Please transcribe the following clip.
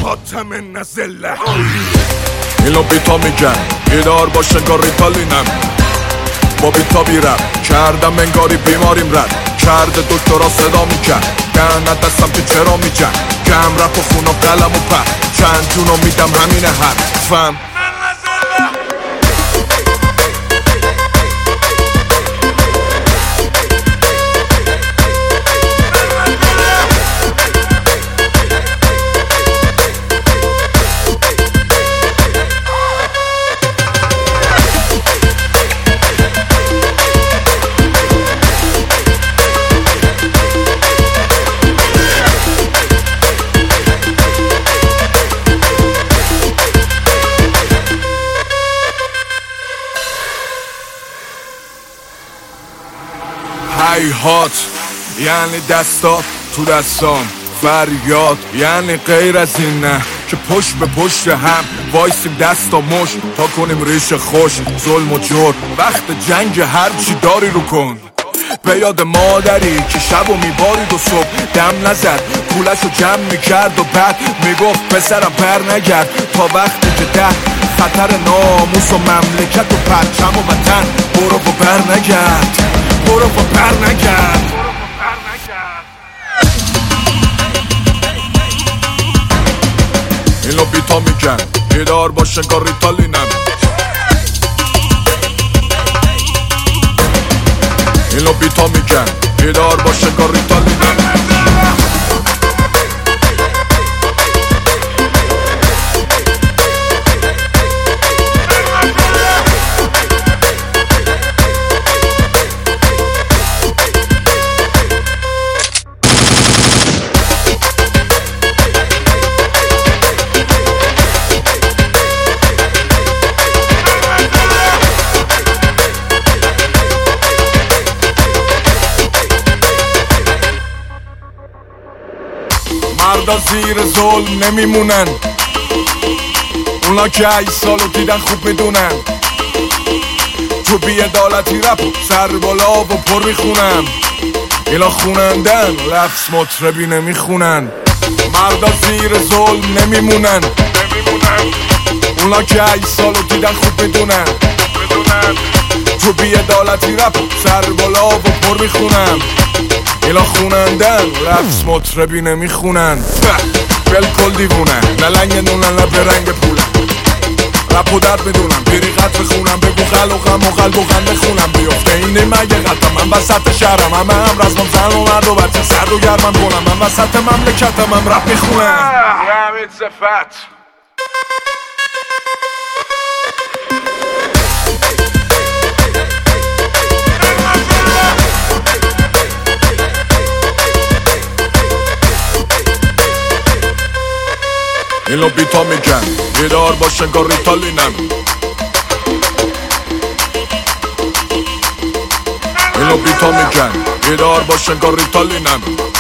خاتم نزله. اینو بیتا میگن بیدار باش انگار ریتالینم، با بیتا بیرم کردم انگاری بیماریم رد کرده دکترا صدا میکرد گرنه دستم که چرا میجن گم رپ و خون و قلم و پر چند جونو میدم همینه حرفم. هیهات یعنی دستا تو دستام، فریاد یعنی غیر از این نه که پشت به پشت هم وایسیم دست و مش تا کنیم ریش خوش ظلم و جور. وقت جنگ هرچی داری رو کن، به یاد مادری که شب و میبارید و صبح دم نزد پولشو جمع میکرد و بعد میگفت پسرم پر نگرد تا وقتی که ده خطر ناموس و مملکت و پرچم و وطن برو و بر نگرد، برو و پر نگرد. اینو بیتا میگن بیدار باش انگار ریتالینم، اینو بیتا میگن بیدار باش انگار ریتالینم. مردا زیر ظلم نمیمونن، اونا که 8 سالو دیدن خوب میدونن تو بی‌عدالتی رپ سر بالا و پر میخونن. اینا خونندن لفظ مطربی نمیخونن. مردا زیر ظلم نمیمونن، اونا که 8 سالو دیدن خوب میدونن تو بی‌عدالتی رپ سر بالا و پر میخونن. اینا خونندن لفظ مطربی نمیخونن. بلکل دیوونن نه لنگ نونن نه برنگ پولن، رپ و درد میدونم بیری قطر خونم بگو خلوقم و قلب و غم بخونم بیفته اینه مگه قطعم من وسط شهرم همه هم رزمم زن و مرد و بچه سرد و گرمم کنم من وسط مملکتم هم رپ میخونم. حمید صفت اینو بیتا میگن بیدار باش انگار ریتالینم، اینو بیتا میگن بیدار باش انگار ریتالینم.